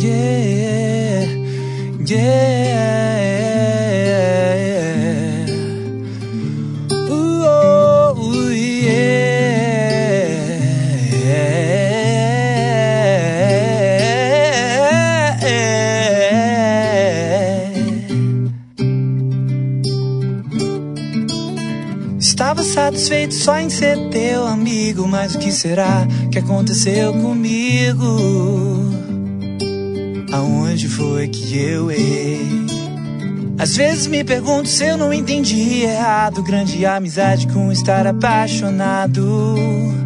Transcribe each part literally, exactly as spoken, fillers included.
Yeah, yeah. Ooh, oh, ooh, yeah. Estava satisfeito só em ser teu amigo, mas o que será que aconteceu comigo? Aonde foi que eu errei? Às vezes me pergunto se eu não entendi errado. Grande amizade com estar apaixonado.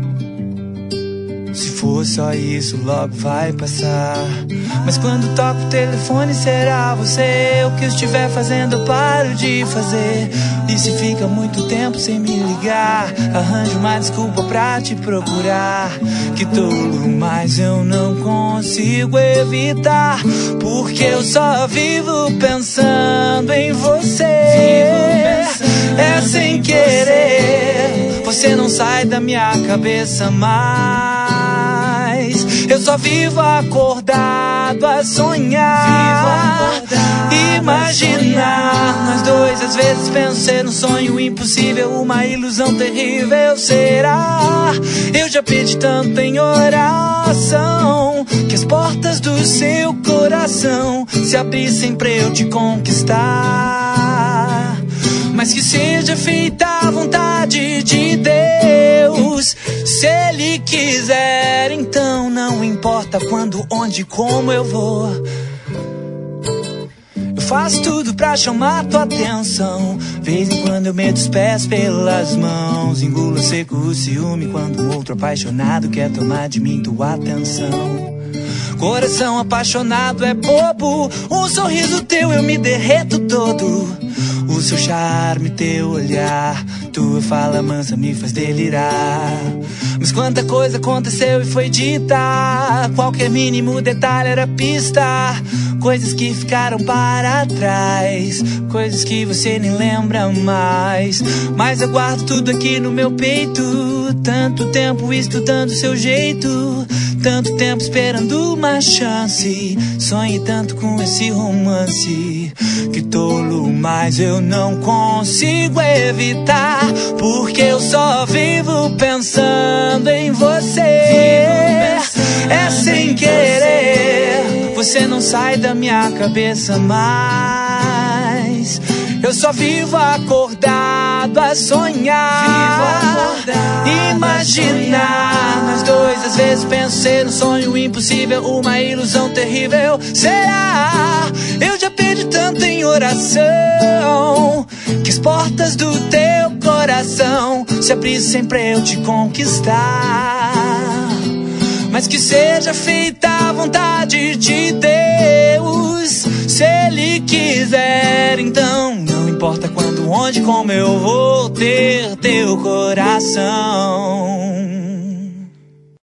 Se for só isso, logo vai passar. Mas quando toco o telefone, será você? O que eu estiver fazendo, eu paro de fazer. E se fica muito tempo sem me ligar, arranjo uma desculpa pra te procurar. Que tolo, mas eu não consigo evitar, porque eu só vivo pensando em você. É sem querer, você não sai da minha cabeça mais. Eu só vivo acordado a sonhar, imaginar. Nós dois às vezes penso ser um sonho impossível, uma ilusão terrível. Será? Eu já pedi tanto em oração que as portas do seu coração se abrissem pra eu te conquistar. Mas que seja feita a vontade de Deus. Se Ele quiser, então não importa quando, onde, como eu vou. Eu faço tudo pra chamar tua atenção. Vez em quando eu meto os pés pelas mãos. Engulo seco o ciúme quando um outro apaixonado quer tomar de mim tua atenção. Coração apaixonado é bobo. Um sorriso teu eu me derreto todo. O seu charme, teu olhar, tua fala mansa me faz delirar. Mas quanta coisa aconteceu e foi dita. Qualquer mínimo detalhe era pista. Coisas que ficaram para trás, coisas que você nem lembra mais. Mas eu guardo tudo aqui no meu peito. Tanto tempo estudando seu jeito, tanto tempo esperando uma chance. Sonhei tanto com esse romance. Que tolo, mas eu não consigo evitar, porque eu só vivo pensando em você. É sem querer, você não sai da minha cabeça mais. Eu só vivo acordado a sonhar, imaginar. Nós dois às vezes penso ser um sonho impossível, uma ilusão terrível. Será? Eu já pedi tanto em oração que as portas do teu coração se abrissem pra eu te conquistar. Mas que seja feita a vontade de Deus. Se Ele quiser, então não importa quando, onde, como eu vou ter teu coração.